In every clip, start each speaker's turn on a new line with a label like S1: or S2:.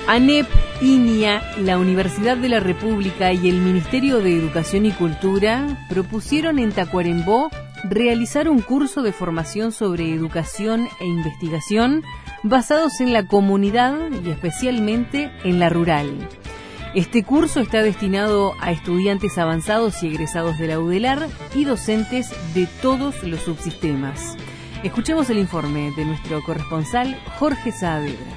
S1: ANEP, INIA, la Universidad de la República y el Ministerio de Educación y Cultura propusieron en Tacuarembó realizar un curso de formación sobre educación e investigación basados en la comunidad y especialmente en la rural. Este curso está destinado a estudiantes avanzados y egresados de la UDELAR y docentes de todos los subsistemas. Escuchemos el informe de nuestro corresponsal Jorge Saavedra.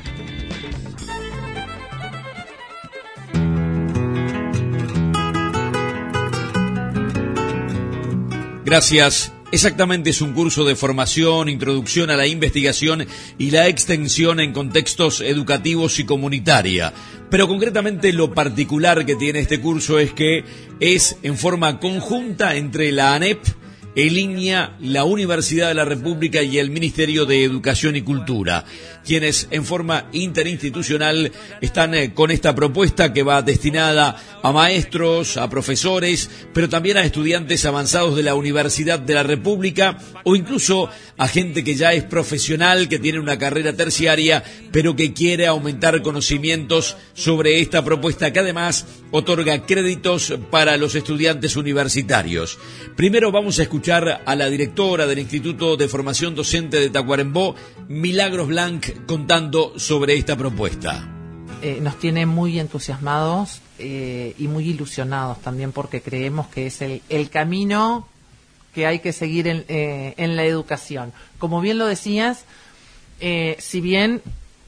S2: Gracias. Exactamente, es un curso de formación, introducción a la investigación y la extensión en contextos educativos y comunitaria. Pero concretamente lo particular que tiene este curso es que es en forma conjunta entre la ANEP, el INIA, la Universidad de la República y el Ministerio de Educación y Cultura, quienes en forma interinstitucional están con esta propuesta que va destinada a maestros, a profesores, pero también a estudiantes avanzados de la Universidad de la República o incluso a gente que ya es profesional, que tiene una carrera terciaria, pero que quiere aumentar conocimientos sobre esta propuesta que además otorga créditos para los estudiantes universitarios. Primero vamos a escuchar a la directora del Instituto de Formación Docente de Tacuarembó, Milagros Blanc, contando sobre esta propuesta.
S3: Nos tiene muy entusiasmados y muy ilusionados también, porque creemos que es el camino que hay que seguir en la educación. Como bien lo decías, si bien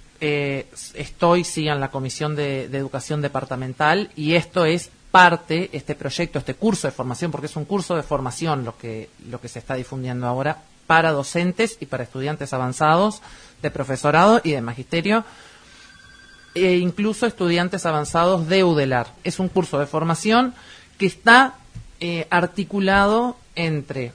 S3: estoy en la Comisión de Educación Departamental, y esto es parte, este proyecto, este curso de formación, porque es un curso de formación lo que se está difundiendo ahora para docentes y para estudiantes avanzados de profesorado y de magisterio, e incluso estudiantes avanzados de UDELAR. Es un curso de formación que está articulado entre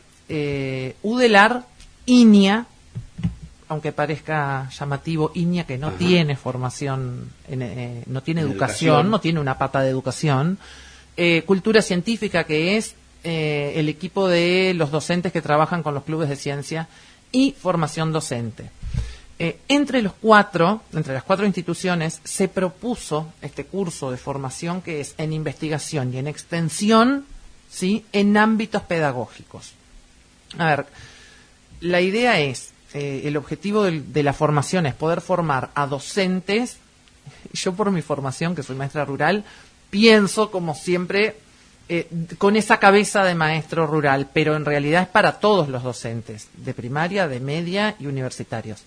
S3: UDELAR, INIA, aunque parezca llamativo, INIA, que no tiene formación, no tiene educación, no tiene una pata de educación, Cultura Científica, que es el equipo de los docentes que trabajan con los clubes de ciencia, y formación docente. Entre las cuatro instituciones se propuso este curso de formación que es en investigación y en extensión, ¿sí?, en ámbitos pedagógicos. A ver, la idea es, el objetivo de la formación es poder formar a docentes. Yo, por mi formación, que soy maestra rural, pienso como siempre con esa cabeza de maestro rural, pero en realidad es para todos los docentes, de primaria, de media y universitarios.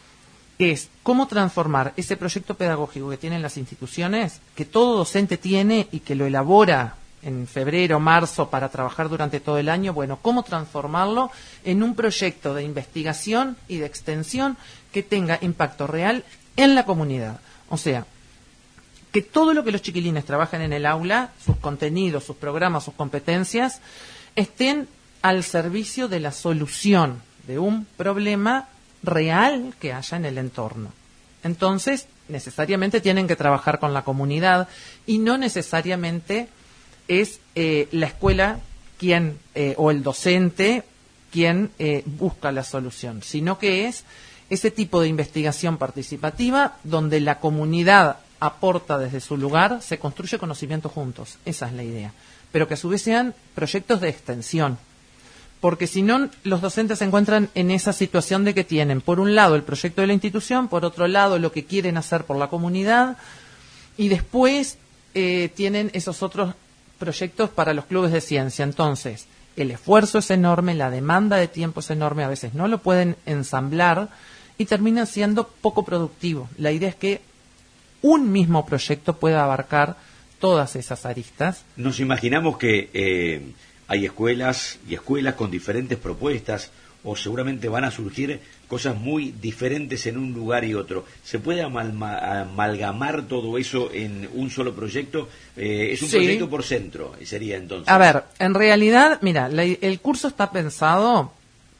S3: Es cómo transformar ese proyecto pedagógico que tienen las instituciones, que todo docente tiene y que lo elabora en febrero, marzo, para trabajar durante todo el año. Bueno, cómo transformarlo en un proyecto de investigación y de extensión que tenga impacto real en la comunidad. O sea, que todo lo que los chiquilines trabajan en el aula, sus contenidos, sus programas, sus competencias, estén al servicio de la solución de un problema real que haya en el entorno. Entonces, necesariamente tienen que trabajar con la comunidad, y no necesariamente es la escuela quien o el docente quien busca la solución, sino que es ese tipo de investigación participativa donde la comunidad aporta desde su lugar, se construye conocimiento juntos. Esa es la idea. Pero que a su vez sean proyectos de extensión. Porque si no, los docentes se encuentran en esa situación de que tienen, por un lado, el proyecto de la institución, por otro lado, lo que quieren hacer por la comunidad, y después tienen esos otros proyectos para los clubes de ciencia. Entonces, el esfuerzo es enorme, la demanda de tiempo es enorme, a veces no lo pueden ensamblar y terminan siendo poco productivo. La idea es que un mismo proyecto pueda abarcar todas esas aristas.
S4: Nos imaginamos que hay escuelas y escuelas con diferentes propuestas, o seguramente van a surgir cosas muy diferentes en un lugar y otro. ¿Se puede amalgamar todo eso en un solo proyecto? Es un proyecto por centro, sería entonces.
S3: A ver, en realidad, mira, el curso está pensado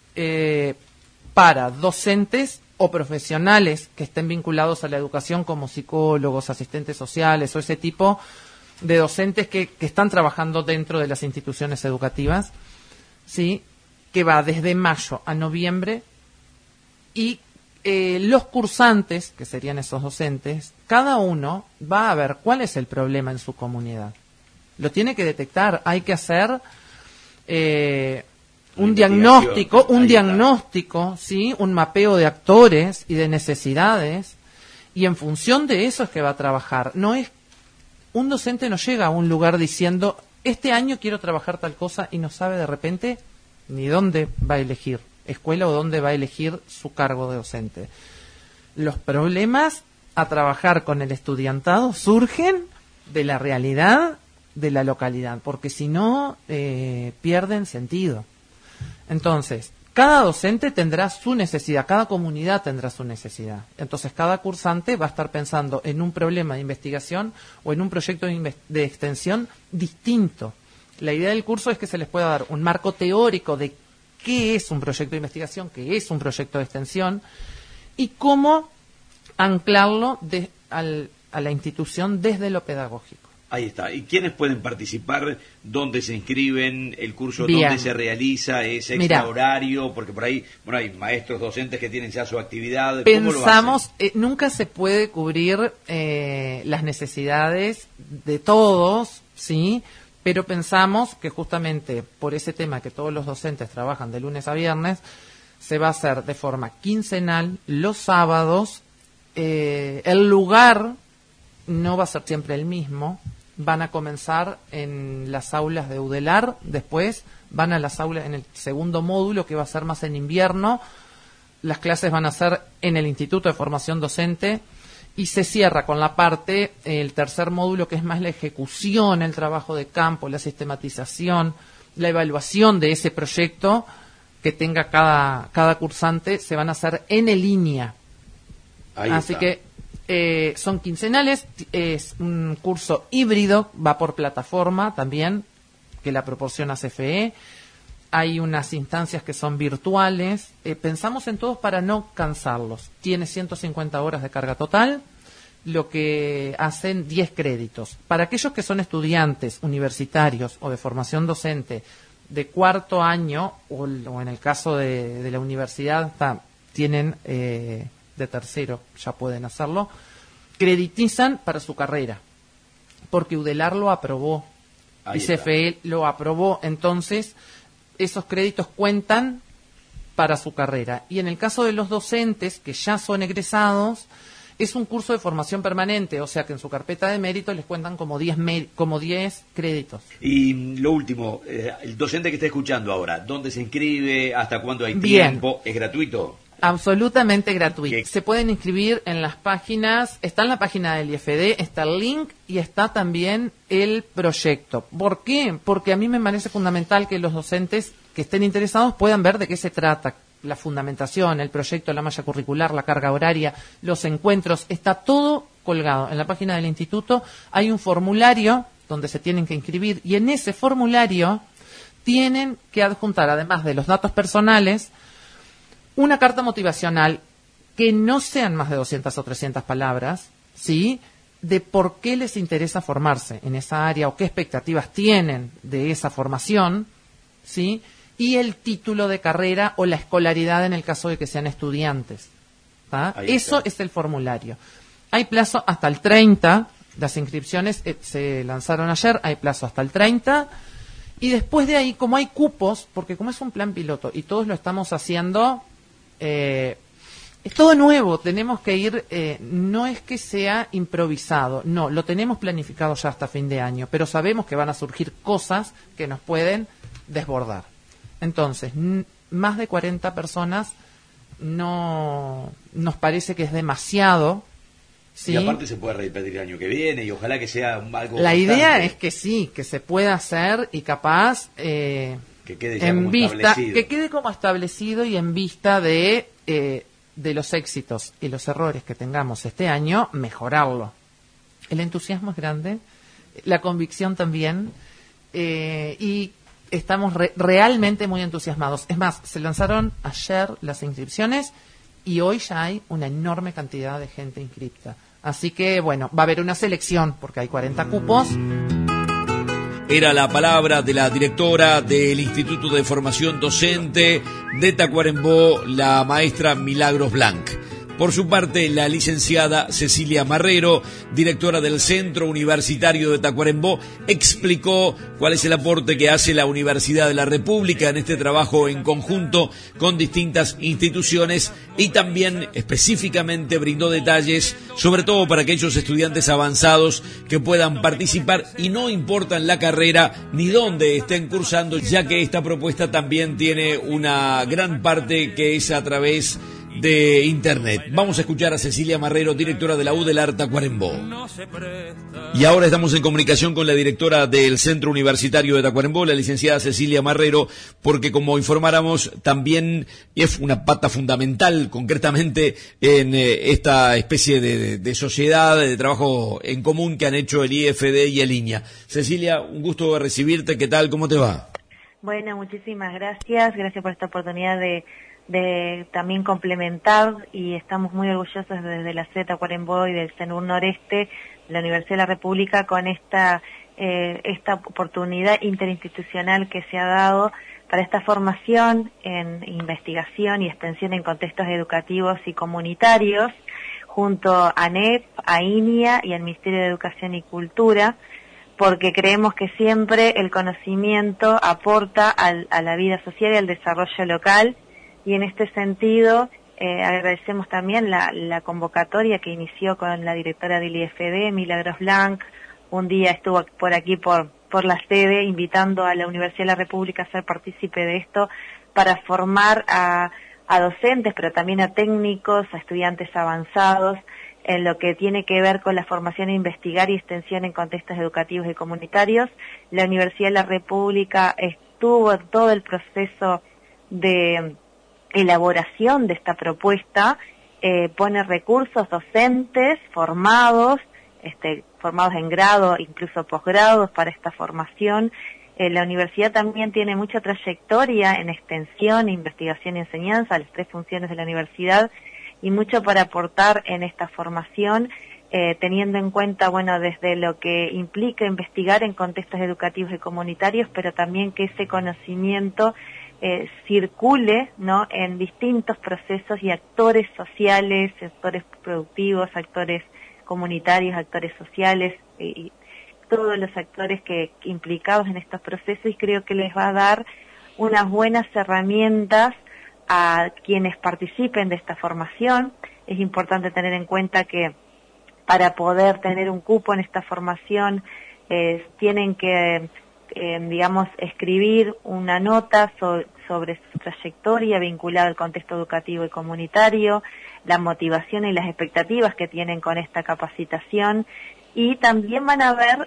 S3: para docentes o profesionales que estén vinculados a la educación, como psicólogos, asistentes sociales o ese tipo de docentes que están trabajando dentro de las instituciones educativas, ¿sí?, que va desde mayo a noviembre, y los cursantes, que serían esos docentes, cada uno va a ver cuál es el problema en su comunidad. Lo tiene que detectar, hay que hacer un diagnóstico, ¿sí? Un mapeo de actores y de necesidades, y en función de eso es que va a trabajar. Un docente no llega a un lugar diciendo, este año quiero trabajar tal cosa, y no sabe de repente ni dónde va a elegir escuela o dónde va a elegir su cargo de docente. Los problemas a trabajar con el estudiantado surgen de la realidad de la localidad, porque si no, pierden sentido. Entonces, cada docente tendrá su necesidad, cada comunidad tendrá su necesidad. Entonces, cada cursante va a estar pensando en un problema de investigación o en un proyecto de extensión distinto. La idea del curso es que se les pueda dar un marco teórico de qué es un proyecto de investigación, qué es un proyecto de extensión y cómo anclarlo a la institución desde lo pedagógico.
S4: Ahí está. ¿Y quiénes pueden participar? ¿Dónde se inscriben? ¿El curso
S3: Bien.
S4: dónde se realiza? ¿Es extra horario? Porque por ahí, hay maestros, docentes que tienen ya su actividad. ¿Cómo lo hacen?
S3: Nunca se puede cubrir las necesidades de todos, ¿sí? Pero pensamos que justamente por ese tema que todos los docentes trabajan de lunes a viernes, se va a hacer de forma quincenal, los sábados. El lugar no va a ser siempre el mismo. Van a comenzar en las aulas de Udelar, después van a las aulas en el segundo módulo, que va a ser más en invierno. Las clases van a ser en el Instituto de Formación Docente y se cierra con la parte, el tercer módulo, que es más la ejecución, el trabajo de campo, la sistematización, la evaluación de ese proyecto que tenga cada cursante, se van a hacer en línea. Así que son quincenales, es un curso híbrido, va por plataforma también, que la proporciona CFE. Hay unas instancias que son virtuales. Pensamos en todos para no cansarlos. Tiene 150 horas de carga total, lo que hacen 10 créditos. Para aquellos que son estudiantes universitarios o de formación docente de cuarto año, o en el caso de la universidad, tienen de tercero, ya pueden hacerlo, creditizan para su carrera, porque Udelar lo aprobó y CFE lo aprobó, entonces esos créditos cuentan para su carrera. Y en el caso de los docentes que ya son egresados, es un curso de formación permanente, o sea que en su carpeta de mérito les cuentan como 10 créditos.
S4: Y lo último, el docente que está escuchando ahora, ¿dónde se inscribe? ¿Hasta cuándo hay tiempo? ¿Es gratuito?
S3: Absolutamente gratuito. Se pueden inscribir en las páginas, está en la página del IFD, está el link y está también el proyecto. ¿Por qué? Porque a mí me parece fundamental que los docentes que estén interesados puedan ver de qué se trata. La fundamentación, el proyecto, la malla curricular, la carga horaria, los encuentros, está todo colgado. En la página del instituto hay un formulario donde se tienen que inscribir y en ese formulario tienen que adjuntar, además de los datos personales, una carta motivacional que no sean más de 200 o 300 palabras, ¿sí?, de por qué les interesa formarse en esa área o qué expectativas tienen de esa formación, ¿sí?, y el título de carrera o la escolaridad en el caso de que sean estudiantes. Eso es el formulario. Hay plazo hasta el 30, las inscripciones se lanzaron ayer, hay plazo hasta el 30, y después de ahí, como hay cupos, porque como es un plan piloto y todos lo estamos haciendo, es todo nuevo, tenemos que ir, no es que sea improvisado, no, lo tenemos planificado ya hasta fin de año, pero sabemos que van a surgir cosas que nos pueden desbordar. Entonces, más de 40 personas no nos parece que es demasiado, ¿sí?
S4: Y aparte se puede repetir el año que viene y ojalá que sea algo
S3: La
S4: constante.
S3: idea es que sí, que se pueda hacer y capaz
S4: que quede ya
S3: en
S4: como
S3: vista,
S4: establecido.
S3: que quede como establecido y en vista de los éxitos y los errores que tengamos este año, mejorarlo. El entusiasmo es grande, la convicción también, y estamos realmente muy entusiasmados. Es más, se lanzaron ayer las inscripciones y hoy ya hay una enorme cantidad de gente inscripta. Así que, bueno, va a haber una selección porque hay 40 cupos.
S2: Era la palabra de la directora del Instituto de Formación Docente de Tacuarembó, la maestra Milagros Blanc. Por su parte, la licenciada Cecilia Marrero, directora del Centro Universitario de Tacuarembó, explicó cuál es el aporte que hace la Universidad de la República en este trabajo en conjunto con distintas instituciones y también específicamente brindó detalles, sobre todo para aquellos estudiantes avanzados que puedan participar y no importa la carrera ni dónde estén cursando, ya que esta propuesta también tiene una gran parte que es a través de Internet. Vamos a escuchar a Cecilia Marrero, directora de la UDELAR Tacuarembó. Y ahora estamos en comunicación con la directora del Centro Universitario de Tacuarembó, la licenciada Cecilia Marrero, porque como informáramos, también es una pata fundamental, concretamente, en esta especie de sociedad, de trabajo en común que han hecho el IFD y el INIA. Cecilia, un gusto recibirte. ¿Qué tal? ¿Cómo te va?
S5: Bueno, muchísimas gracias. Gracias por esta oportunidad de también complementar, y estamos muy orgullosos desde la sede de Tacuarembó y del CENUR Noreste de la Universidad de la República con esta oportunidad interinstitucional que se ha dado para esta formación en investigación y extensión en contextos educativos y comunitarios junto a ANEP, a INIA y al Ministerio de Educación y Cultura, porque creemos que siempre el conocimiento aporta a la vida social y al desarrollo local. Y en este sentido, agradecemos también la convocatoria que inició con la directora del IFD, Milagros Blanc. Un día estuvo por aquí, por la sede, invitando a la Universidad de la República a ser partícipe de esto para formar a docentes, pero también a técnicos, a estudiantes avanzados, en lo que tiene que ver con la formación e investigar y extensión en contextos educativos y comunitarios. La Universidad de la República estuvo en todo el proceso de elaboración de esta propuesta, pone recursos docentes formados en grado, incluso posgrados para esta formación. La universidad también tiene mucha trayectoria en extensión, investigación y enseñanza, las 3 funciones de la universidad, y mucho para aportar en esta formación, teniendo en cuenta, desde lo que implica investigar en contextos educativos y comunitarios, pero también que ese conocimiento circule, ¿no?, en distintos procesos y actores sociales, actores productivos, actores comunitarios, actores sociales, y todos los actores que implicados en estos procesos, y creo que les va a dar unas buenas herramientas a quienes participen de esta formación. Es importante tener en cuenta que para poder tener un cupo en esta formación tienen que escribir una nota sobre su trayectoria vinculada al contexto educativo y comunitario, la motivación y las expectativas que tienen con esta capacitación, y también van a haber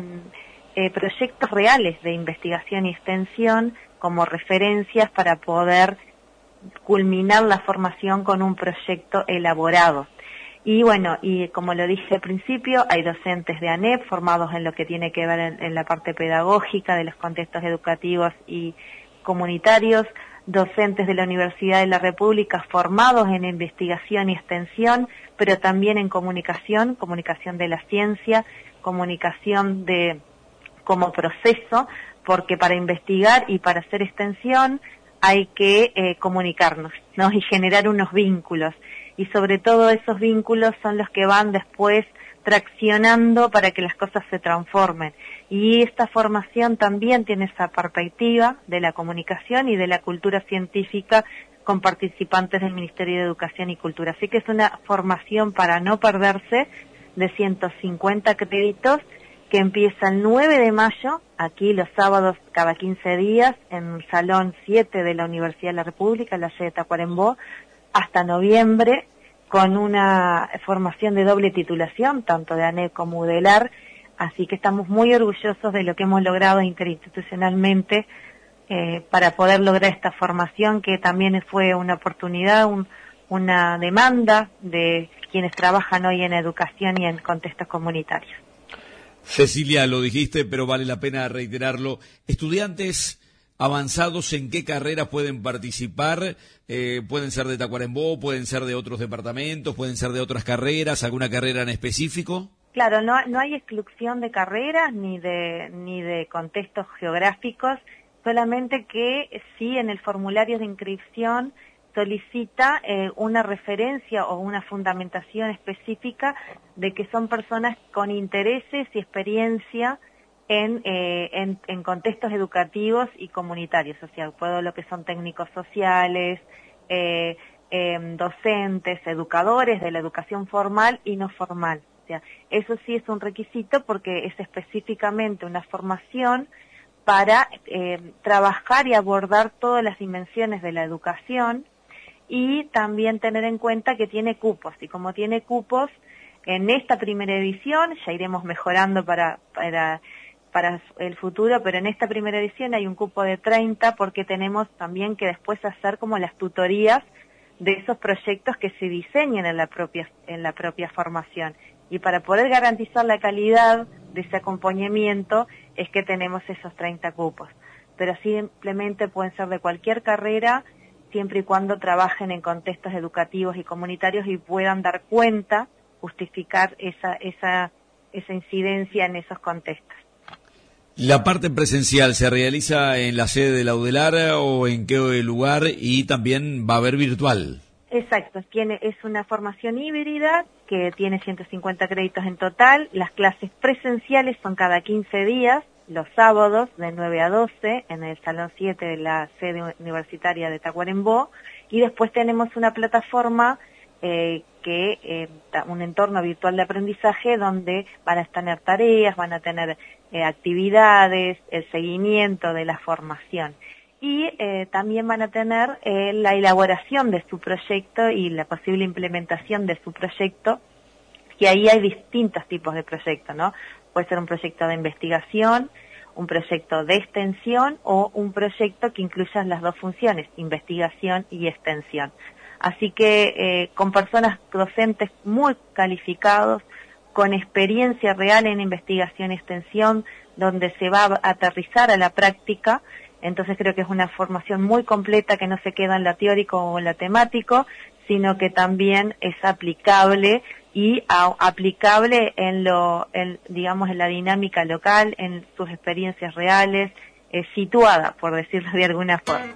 S5: proyectos reales de investigación y extensión como referencias para poder culminar la formación con un proyecto elaborado. Y como lo dije al principio, hay docentes de ANEP formados en lo que tiene que ver en la parte pedagógica de los contextos educativos y comunitarios, docentes de la Universidad de la República formados en investigación y extensión, pero también en comunicación de la ciencia, comunicación como proceso, porque para investigar y para hacer extensión hay que comunicarnos, ¿no?, y generar unos vínculos. Y sobre todo esos vínculos son los que van después traccionando para que las cosas se transformen. Y esta formación también tiene esa perspectiva de la comunicación y de la cultura científica con participantes del Ministerio de Educación y Cultura. Así que es una formación para no perderse, de 150 créditos, que empieza el 9 de mayo, aquí los sábados cada 15 días, en el Salón 7 de la Universidad de la República, en la sede de Tacuarembó, hasta noviembre, con una formación de doble titulación, tanto de ANEP como UDELAR, así que estamos muy orgullosos de lo que hemos logrado interinstitucionalmente para poder lograr esta formación, que también fue una oportunidad, una demanda de quienes trabajan hoy en educación y en contextos comunitarios.
S2: Cecilia, lo dijiste, pero vale la pena reiterarlo. Estudiantes avanzados, ¿en qué carreras pueden participar? Pueden ser de Tacuarembó, pueden ser de otros departamentos, pueden ser de otras carreras, ¿alguna carrera en específico?
S5: Claro, no hay exclusión de carreras ni de contextos geográficos, solamente que sí en el formulario de inscripción solicita una referencia o una fundamentación específica de que son personas con intereses y experiencia en contextos educativos y comunitarios, o sea, todo lo que son técnicos sociales, docentes, educadores de la educación formal y no formal. O sea, eso sí es un requisito porque es específicamente una formación para trabajar y abordar todas las dimensiones de la educación, y también tener en cuenta que tiene cupos, y como tiene cupos, en esta primera edición, ya iremos mejorando para el futuro, pero en esta primera edición hay un cupo de 30 porque tenemos también que después hacer como las tutorías de esos proyectos que se diseñan en la propia formación. Y para poder garantizar la calidad de ese acompañamiento es que tenemos esos 30 cupos. Pero simplemente pueden ser de cualquier carrera, siempre y cuando trabajen en contextos educativos y comunitarios y puedan dar cuenta, justificar esa incidencia en esos contextos.
S2: ¿La parte presencial se realiza en la sede de la UDELAR o en qué lugar, y también va a haber virtual?
S5: Exacto, es una formación híbrida que tiene 150 créditos en total. Las clases presenciales son cada 15 días, los sábados de 9 a 12 en el Salón 7 de la sede universitaria de Tacuarembó, y después tenemos una plataforma un entorno virtual de aprendizaje donde van a tener tareas, van a tener actividades, el seguimiento de la formación, y también van a tener la elaboración de su proyecto y la posible implementación de su proyecto, que ahí hay distintos tipos de proyectos, ¿no? Puede ser un proyecto de investigación, un proyecto de extensión o un proyecto que incluya las dos funciones, investigación y extensión. Así que con personas docentes muy calificados, con experiencia real en investigación y extensión, donde se va a aterrizar a la práctica. Entonces creo que es una formación muy completa que no se queda en la teórico o en la temático, sino que también es aplicable y aplicable en la dinámica local, en sus experiencias reales, situada, por decirlo de alguna forma.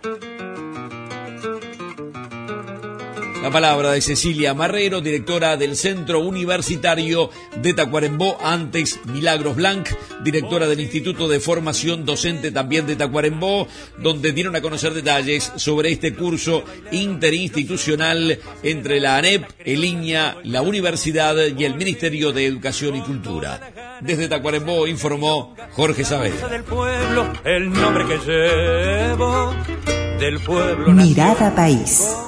S2: La palabra de Cecilia Marrero, directora del Centro Universitario de Tacuarembó, antes Milagros Blanc, directora del Instituto de Formación Docente también de Tacuarembó, donde dieron a conocer detalles sobre este curso interinstitucional entre la ANEP, el INIA, la universidad y el Ministerio de Educación y Cultura. Desde Tacuarembó informó Jorge Saavedra.
S6: El nombre que llevo del pueblo.
S7: Mirada País.